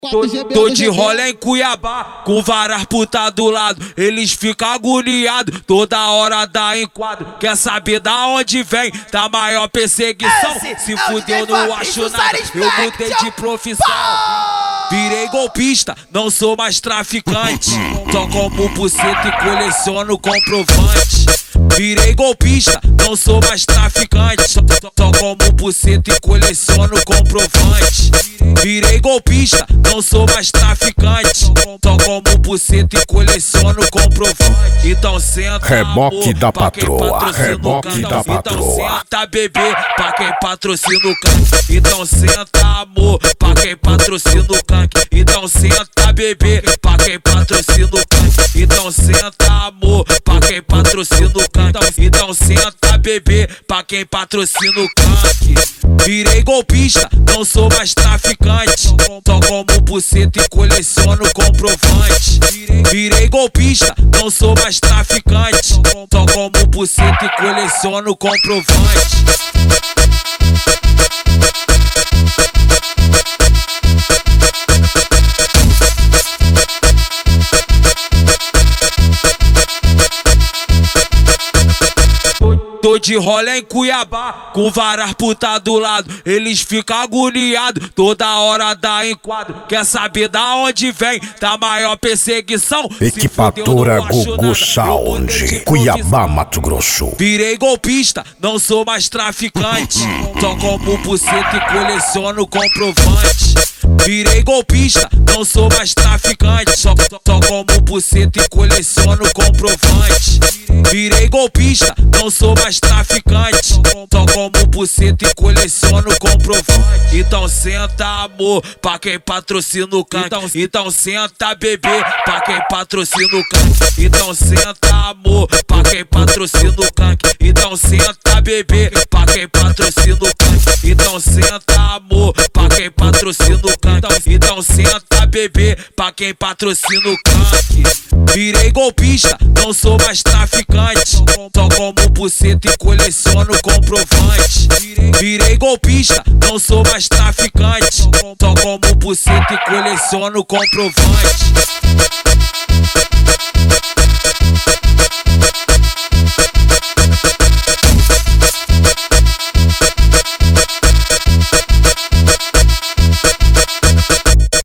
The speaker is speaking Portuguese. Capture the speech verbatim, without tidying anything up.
Tô, tô de rolê em Cuiabá, com várias putas do lado. Eles ficam agoniados, toda hora dá enquadro. Quer saber da onde vem? Da maior perseguição. Esse Se é fudeu, não acho nada. Eu mudei de profissão. Virei golpista, não sou mais traficante. Só como buceta e coleciono comprovante. Virei golpista, não sou mais traficante. Só, só como buceta e coleciono comprovante. Virei golpista, não sou mais traficante. Só como buceta e coleciono comprovante. Então senta, reboque amor, da pra quem patroa, patrocina reboque o canto. da Então patroa. senta, bebê, pra quem patrocina o canto. Então senta, amor, pra quem patrocina o canto. Então senta, bebê, pra quem patrocina o canto. Então senta, amor, pra quem patrocina o canto. Então senta, bebê, pra quem patrocina o canto. Virei golpista, não sou mais traficante. Só como buceta e coleciono comprovante. Virei golpista, não sou mais traficante. Só como buceta e coleciono comprovante. Tô de rolê em Cuiabá, com várias putas do lado. Eles ficam agoniados, toda hora dá enquadro. Quer saber da onde vem? Da maior perseguição. Equipadora Gugu Sound, Cuiabá, Mato Grosso. Virei golpista, não sou mais traficante. Só como buceta e coleciono comprovante. Virei golpista, não sou mais traficante. Só, só como buceta e coleciono comprovante. Virei golpista, não sou mais traficante. Só como buceta e coleciono comprovante. Então senta, amor, pra quem patrocina o canto. Então, então senta, bebê, pra quem patrocina o canto. Então senta, amor, pra quem patrocina o canto. Então senta, bebê, pra quem patrocina o canto. Então senta, amor, pra quem patrocina o canto. Então senta, bebê, pra quem patrocina o canto. Virei golpista, não sou mais traficante. Só como buceta e coleciono comprovante. Virei golpista, não sou mais traficante. Só como buceta e coleciono comprovante.